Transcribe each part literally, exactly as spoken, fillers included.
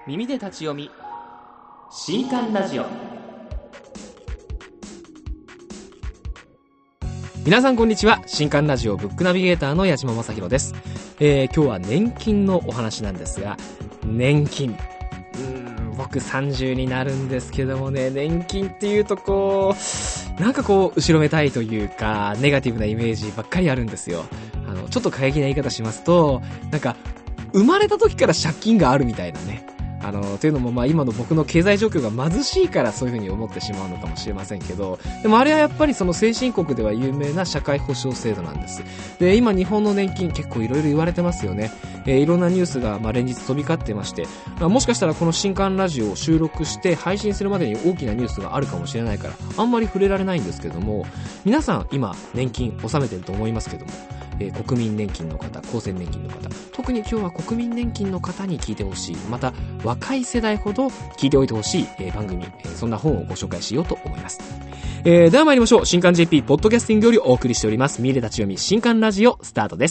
耳で立ち読み新刊ラジオ。皆さんこんにちは。新刊ラジオブックナビゲーターの矢島正弘です。えー、今日は年金のお話なんですが、年金、うーん僕さんじゅうになるんですけどもね、年金っていうとこうなんかこう後ろめたいというかネガティブなイメージばっかりあるんですよ。あのちょっと過激な言い方しますと、なんか生まれた時から借金があるみたいなね。あの、というのもまあ今の僕の経済状況が貧しいからそういうふうに思ってしまうのかもしれませんけど、でもあれはやっぱりその先進国では有名な社会保障制度なんです。で、今日本の年金結構いろいろ言われてますよね。えー、いろんなニュースがまあ連日飛び交ってまして、まあ、もしかしたらこの新刊ラジオを収録して配信するまでに大きなニュースがあるかもしれないから、あんまり触れられないんですけども、皆さん今年金納めてると思いますけども、えー、国民年金の方、厚生年金の方、特に今日は国民年金の方に聞いてほしい、また若い世代ほど聞いておいてほしい、えー、番組、えー、そんな本をご紹介しようと思います。えー、では参りましょう。新刊 ジェーピー ポッドキャスティングよりお送りしております見入れ立ち読み新刊ラジオスタートです。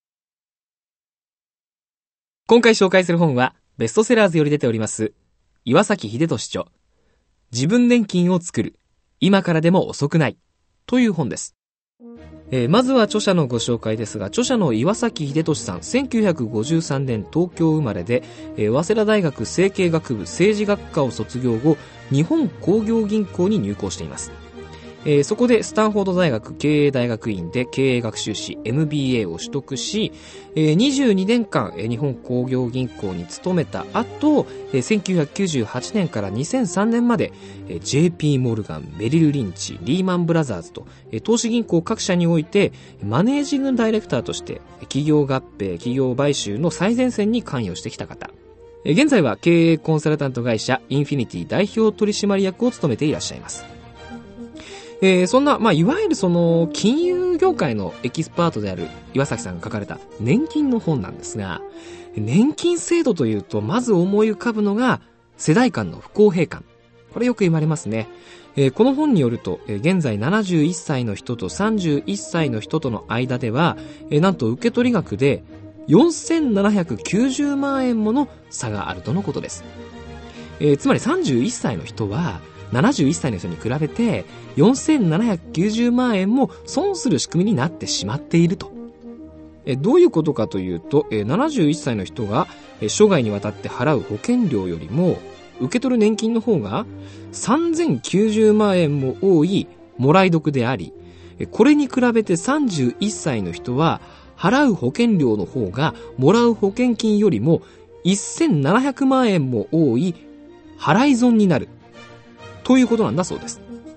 今回紹介する本はベストセラーズより出ております岩崎秀俊著、自分年金を作る、今からでも遅くないという本です。えー、まずは著者のご紹介ですが、著者の岩崎秀俊さん、せんきゅうひゃくごじゅうさんねん東京生まれで、えー、早稲田大学政経学部政治学科を卒業後、日本工業銀行に入行しています。えー、そこでスタンフォード大学経営大学院で経営学修士 エムビーエー を取得し、えー、にじゅうにねんかん、えー、日本工業銀行に勤めた後、えー、せんきゅうひゃくきゅうじゅうはちねんからにせんさんねんまで、えー、ジェーピー モルガン、メリル・リンチ、リーマンブラザーズと、えー、投資銀行各社においてマネージングダイレクターとして企業合併、企業買収の最前線に関与してきた方。えー、現在は経営コンサルタント会社インフィニティ代表取締役を務めていらっしゃいます。えー、そんな、まあ、いわゆるその金融業界のエキスパートである岩崎さんが書かれた年金の本なんですが、年金制度というとまず思い浮かぶのが世代間の不公平感。これよく言われますね。えー、この本によると、えー、現在ななじゅういっさいの人とさんじゅういっさいの人との間では、えー、なんと受取額でよんせんななひゃくきゅうじゅうまんえんもの差があるとのことです。えー、つまりさんじゅういっさいの人はななじゅういっさいの人に比べてよんせんななひゃくきゅうじゅうまんえんも損する仕組みになってしまっていると。えどういうことかというと、えななじゅういっさいの人がえ生涯にわたって払う保険料よりも受け取る年金の方がさんぜんきゅうじゅうまんえんも多いもらい得であり、これに比べてさんじゅういっさいの人は払う保険料の方がもらう保険金よりもせんななひゃくまんえんも多い払い損になるということなんだそうです。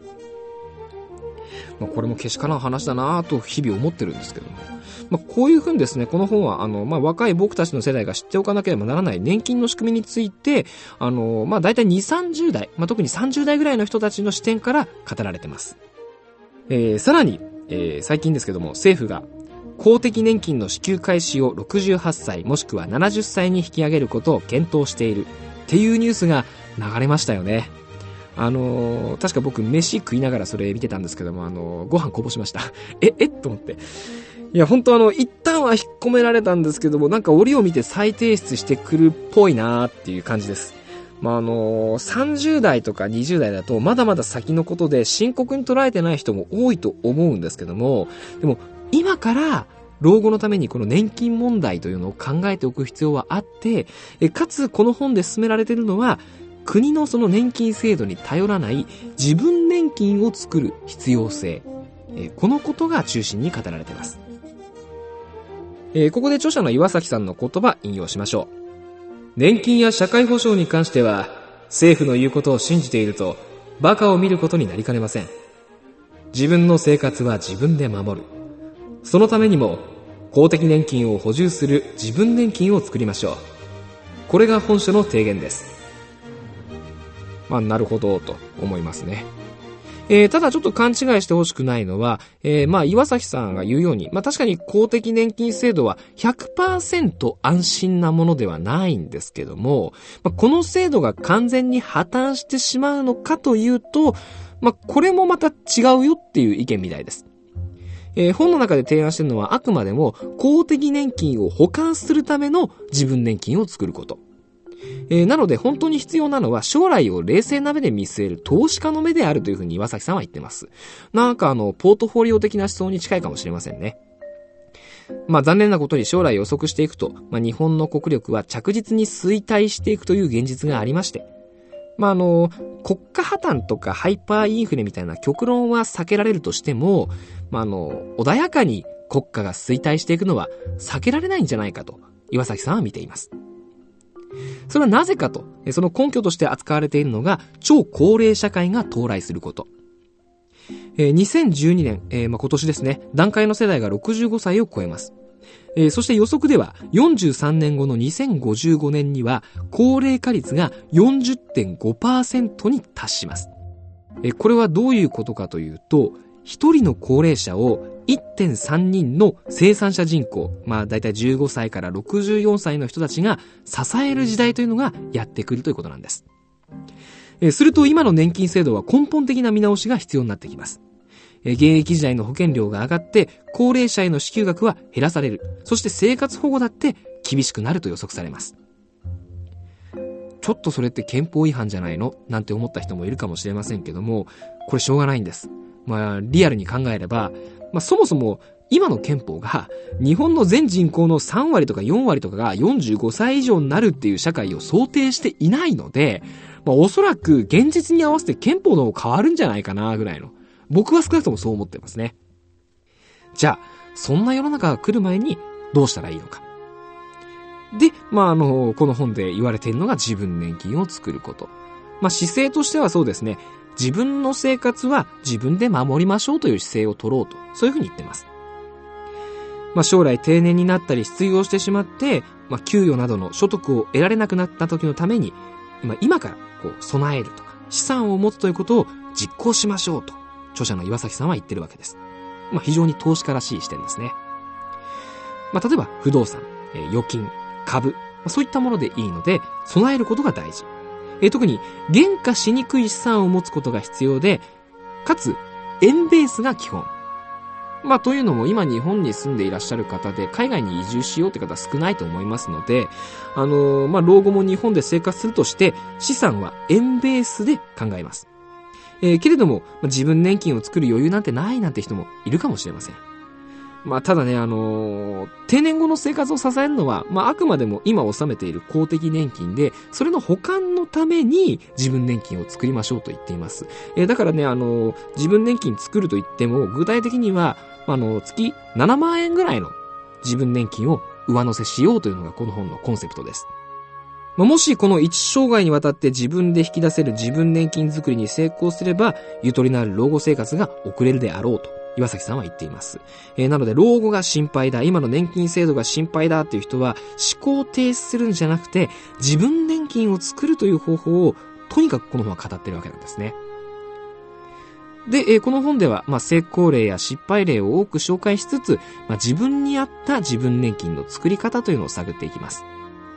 まあ、これもけしからん話だなぁと日々思ってるんですけども、まあ、こういうふうにですね、この本はあの、まあ、若い僕たちの世代が知っておかなければならない年金の仕組みについて、あの、まあ、だいたいにじゅう、さんじゅうだい、まあ、特にさんじゅうだいぐらいの人たちの視点から語られてます。えー、さらに、えー、最近ですけども、政府が公的年金の支給開始をろくじゅうはっさいもしくはななじゅっさいに引き上げることを検討しているっていうニュースが流れましたよね。あのー、確か僕飯食いながらそれ見てたんですけども、あのー、ご飯こぼしました。え、えと思って。いや、本当あの、一旦は引っ込められたんですけども、なんか折を見て再提出してくるっぽいなーっていう感じです。まあ、あのー、さんじゅうだいとかにじゅうだいだとまだまだ先のことで深刻に捉えてない人も多いと思うんですけども、でも今から老後のためにこの年金問題というのを考えておく必要はあって、えかつこの本で進められているのは国のその年金制度に頼らない自分年金を作る必要性、えこのことが中心に語られています。えここで著者の岩崎さんの言葉引用しましょう。年金や社会保障に関しては政府の言うことを信じているとバカを見ることになりかねません。自分の生活は自分で守る。そのためにも公的年金を補充する自分年金を作りましょう。これが本書の提言です。まあ、なるほどと思いますね。えー、ただちょっと勘違いしてほしくないのは、えー、まあ岩崎さんが言うように、まあ確かに公的年金制度は ひゃくパーセント 安心なものではないんですけども、まあ、この制度が完全に破綻してしまうのかというと、まあこれもまた違うよっていう意見みたいです。えー、本の中で提案しているのはあくまでも公的年金を補完するための自分年金を作ること。 えー、なので本当に必要なのは将来を冷静な目で見据える投資家の目であるというふうに岩崎さんは言ってます。なんかあの、ポートフォリオ的な思想に近いかもしれませんね。まあ残念なことに将来予測していくと、まあ日本の国力は着実に衰退していくという現実がありまして、まああの、国家破綻とかハイパーインフレみたいな極論は避けられるとしても、まああの、穏やかに国家が衰退していくのは避けられないんじゃないかと岩崎さんは見ています。それはなぜかと、その根拠として扱われているのが超高齢社会が到来すること。えー、にせんじゅうにねん、えーまあ、今年ですね、団塊の世代がろくじゅうごさいを超えます。えー、そして予測ではよんじゅうさんねんごのにせんごじゅうごねんには高齢化率が よんじゅってんごパーセント に達します。えー、これはどういうことかというと、ひとりの高齢者を いってんさんにんの生産者人口、まあだいたいじゅうごさいからろくじゅうよんさいの人たちが支える時代というのがやってくるということなんです。えー、すると今の年金制度は根本的な見直しが必要になってきます。えー、現役時代の保険料が上がって高齢者への支給額は減らされる。そして生活保護だって厳しくなると予測されます。ちょっとそれって憲法違反じゃないのなんて思った人もいるかもしれませんけども、これしょうがないんです。まあリアルに考えれば、まあそもそも今の憲法が日本の全人口のさんわりとかよんわりとかがよんじゅうごさい以上になるっていう社会を想定していないので、まあおそらく現実に合わせて憲法の方変わるんじゃないかなぐらいの。僕は少なくともそう思ってますね。じゃあ、そんな世の中が来る前にどうしたらいいのか。で、まああの、この本で言われているのが自分年金を作ること。まあ姿勢としてはそうですね。自分の生活は自分で守りましょうという姿勢を取ろうと。そういうふうに言ってます。まあ将来定年になったり失業してしまって、まあ給与などの所得を得られなくなった時のために、今、今からこう備えるとか資産を持つということを実行しましょうと著者の岩崎さんは言ってるわけです。まあ非常に投資家らしい視点ですね。まあ例えば不動産、えー、預金、株、まあ、そういったものでいいので備えることが大事。えー、特に減価しにくい資産を持つことが必要で、かつ円ベースが基本。まあというのも今日本に住んでいらっしゃる方で海外に移住しようって方少ないと思いますので、あのー、まあ老後も日本で生活するとして資産は円ベースで考えます。えー、けれども、まあ、自分年金を作る余裕なんてないなんて人もいるかもしれません。まあただね、あのー、定年後の生活を支えるのは、まああくまでも今納めている公的年金で、それの保管のために自分年金を作りましょうと言っています。えー、だからね、あのー、自分年金作ると言っても、具体的には、あのー、月ななまんえんぐらいの自分年金を上乗せしようというのがこの本のコンセプトです。まあ、もしこの一生涯にわたって自分で引き出せる自分年金作りに成功すれば、ゆとりのある老後生活が送れるであろうと。岩崎さんは言っています。えー、なので老後が心配だ、今の年金制度が心配だっていう人は思考停止するんじゃなくて自分年金を作るという方法をとにかくこの本は語っているわけなんですね。で、えー、この本では、まあ、成功例や失敗例を多く紹介しつつ、まあ、自分に合った自分年金の作り方というのを探っていきます。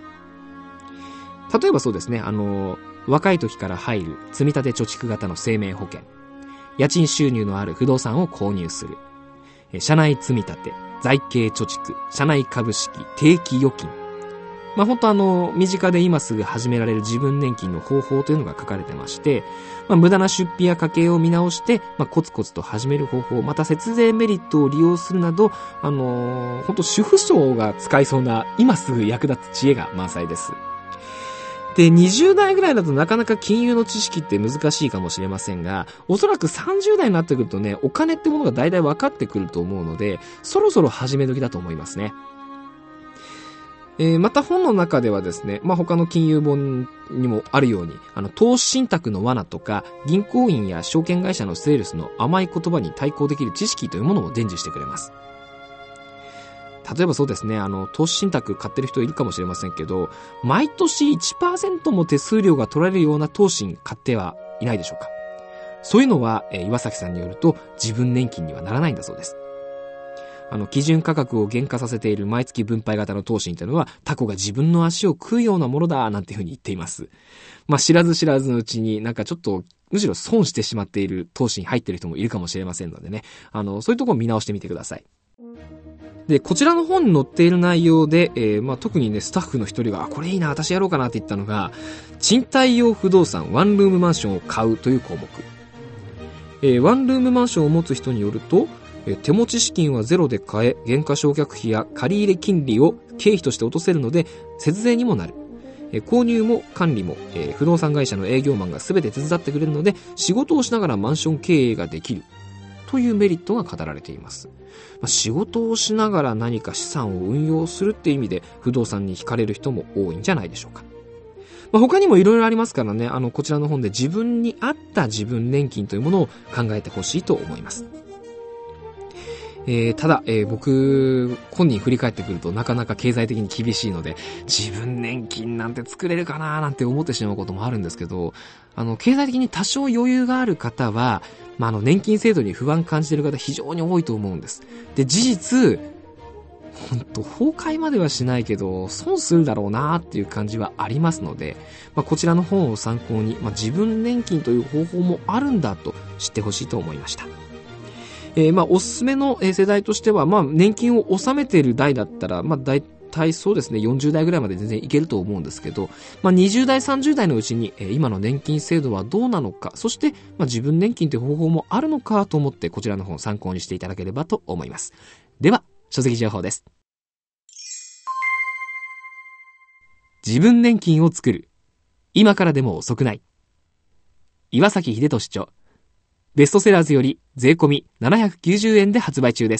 例えばそうですね、あのー、若い時から入る積立貯蓄型の生命保険。家賃収入のある不動産を購入する。社内積立、財形貯蓄、社内株式、定期預金。まあ本当あの、身近で今すぐ始められる自分年金の方法というのが書かれてまして、まあ無駄な出費や家計を見直して、まあコツコツと始める方法、また節税メリットを利用するなど、あのー、本当主婦層が使いそうな今すぐ役立つ知恵が満載です。で、にじゅうだいぐらいだとなかなか金融の知識って難しいかもしれませんが、おそらくさんじゅうだいになってくるとね、お金ってものが大体分かってくると思うので、そろそろ始め時だと思いますね。えー、また本の中ではですね、まあ、他の金融本にもあるように、あの、投資信託の罠とか、銀行員や証券会社のセールスの甘い言葉に対抗できる知識というものを伝授してくれます。例えばそうですね、あの、投資信託買ってる人いるかもしれませんけど、毎年 いちパーセント も手数料が取られるような投資に買ってはいないでしょうか。そういうのは、えー、岩崎さんによると自分年金にはならないんだそうです。あの、基準価格を減価させている毎月分配型の投資というのは、タコが自分の足を食うようなものだ、なんていうふうに言っています。まあ、知らず知らずのうちになんかちょっと、むしろ損してしまっている投資に入っている人もいるかもしれませんのでね。あの、そういうところを見直してみてください。 で、こちらの本に載っている内容で、えー、まあ特にね、スタッフの一人が、これいいな、私やろうかなって言ったのが、賃貸用不動産、ワンルームマンションを買うという項目。えー、ワンルームマンションを持つ人によると、えー、手持ち資金はゼロで買え、減価償却費や借入金利を経費として落とせるので、節税にもなる。えー、購入も管理も、えー、不動産会社の営業マンが全て手伝ってくれるので、仕事をしながらマンション経営ができる。というメリットが語られています。まあ、仕事をしながら何か資産を運用するっていう意味で不動産に惹かれる人も多いんじゃないでしょうか。まあ、他にもいろいろありますからね、あのこちらの本で自分に合った自分年金というものを考えてほしいと思います。えー、ただ、えー、僕本人振り返ってくるとなかなか経済的に厳しいので、自分年金なんて作れるかななんて思ってしまうこともあるんですけど、あの経済的に多少余裕がある方は、まあ、あの年金制度に不安感じている方非常に多いと思うんです。で、事実本当崩壊まではしないけど損するだろうなっていう感じはありますので、まあ、こちらの本を参考に、まあ、自分年金という方法もあるんだと知ってほしいと思いました。えー、まあおすすめの世代としては、まあ、年金を納めている代だったら、まあ、大体そうですねよんじゅう代ぐらいまで全然いけると思うんですけど、まあ、にじゅう代さんじゅう代のうちに、えー、今の年金制度はどうなのか、そして、まあ、自分年金という方法もあるのかと思ってこちらの本を参考にしていただければと思います。では書籍情報です。自分年金を作る、今からでも遅くない。岩崎秀俊著、ベストセラーズより税込みななひゃくきゅうじゅうえんで発売中です。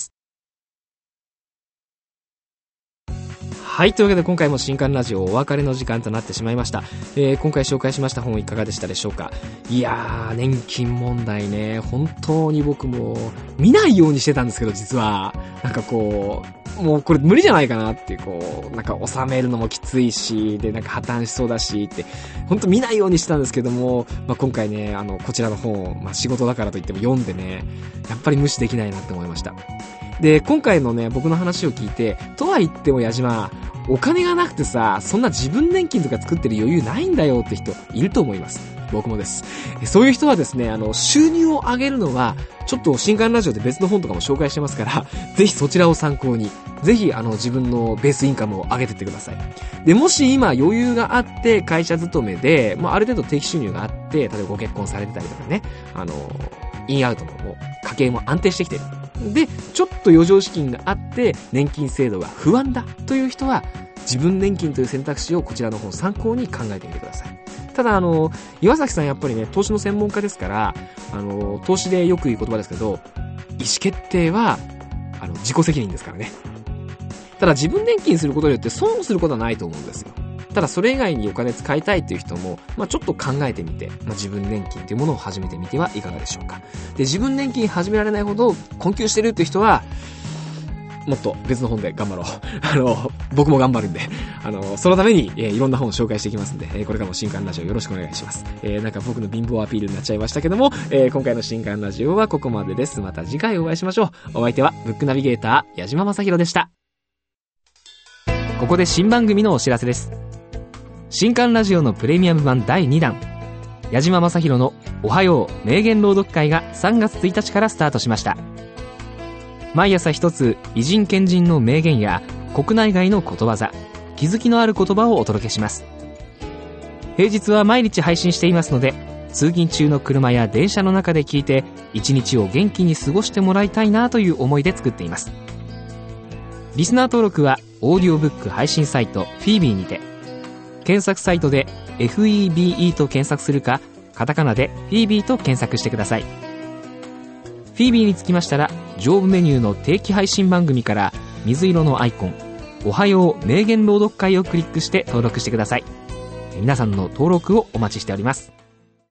はい、というわけで今回も新刊ラジオお別れの時間となってしまいました。えー、今回紹介しました本いかがでしたでしょうか。いやー、年金問題ね、本当に僕も見ないようにしてたんですけど、実はなんかこうもうこれ無理じゃないかなっていう、こうなんか納めるのもきついし、でなんか破綻しそうだしって本当見ないようにしてたんですけども、まあ、今回ね、あのこちらの本を、まあ、仕事だからといっても読んでね、やっぱり無視できないなって思いました。で、今回のね、僕の話を聞いて、とは言っても矢島、お金がなくてさ、そんな自分年金とか作ってる余裕ないんだよって人いると思います。僕もです。そういう人はですね、あの、収入を上げるのは、ちょっと新刊ラジオで別の本とかも紹介してますから、ぜひそちらを参考に、ぜひあの、自分のベースインカムを上げてってください。で、もし今余裕があって会社勤めで、まあ、ある程度定期収入があって、例えばご結婚されてたりとかね、あの、インアウトももう家計も安定してきてる。で、ちょっと余剰資金があって年金制度が不安だという人は、自分年金という選択肢をこちらの方参考に考えてみてください。ただあの岩崎さんやっぱりね、投資の専門家ですから、あの投資でよく言う言葉ですけど、意思決定はあの自己責任ですからね。ただ自分年金することによって損することはないと思うんですよ。ただそれ以外にお金使いたいっていう人も、まあ、ちょっと考えてみて、まあ、自分年金というものを始めてみてはいかがでしょうか。で、自分年金始められないほど困窮してるっていう人は、もっと別の本で頑張ろう。あの、僕も頑張るんで、あの、そのために、えー、いろんな本を紹介していきますんで、えー、これからも新刊ラジオよろしくお願いします。えー、なんか僕の貧乏アピールになっちゃいましたけども、えー、今回の新刊ラジオはここまでです。また次回お会いしましょう。お相手はブックナビゲーター矢島正宏でした。ここで新番組のお知らせです。新刊ラジオのプレミアム版だいにだん、矢島正宏のおはよう名言朗読会がさんがつついたちからスタートしました。毎朝一つ偉人賢人の名言や国内外のことわざ、気づきのある言葉をお届けします。平日は毎日配信していますので、通勤中の車や電車の中で聞いて一日を元気に過ごしてもらいたいなという思いで作っています。リスナー登録はオーディオブック配信サイトフィービーにて、検索サイトで エフイービーイー と検索するか、カタカナでフィービーと検索してください。フィービーにつきましたら、上部メニューの定期配信番組から水色のアイコン、おはよう名言朗読会をクリックして登録してください。皆さんの登録をお待ちしております。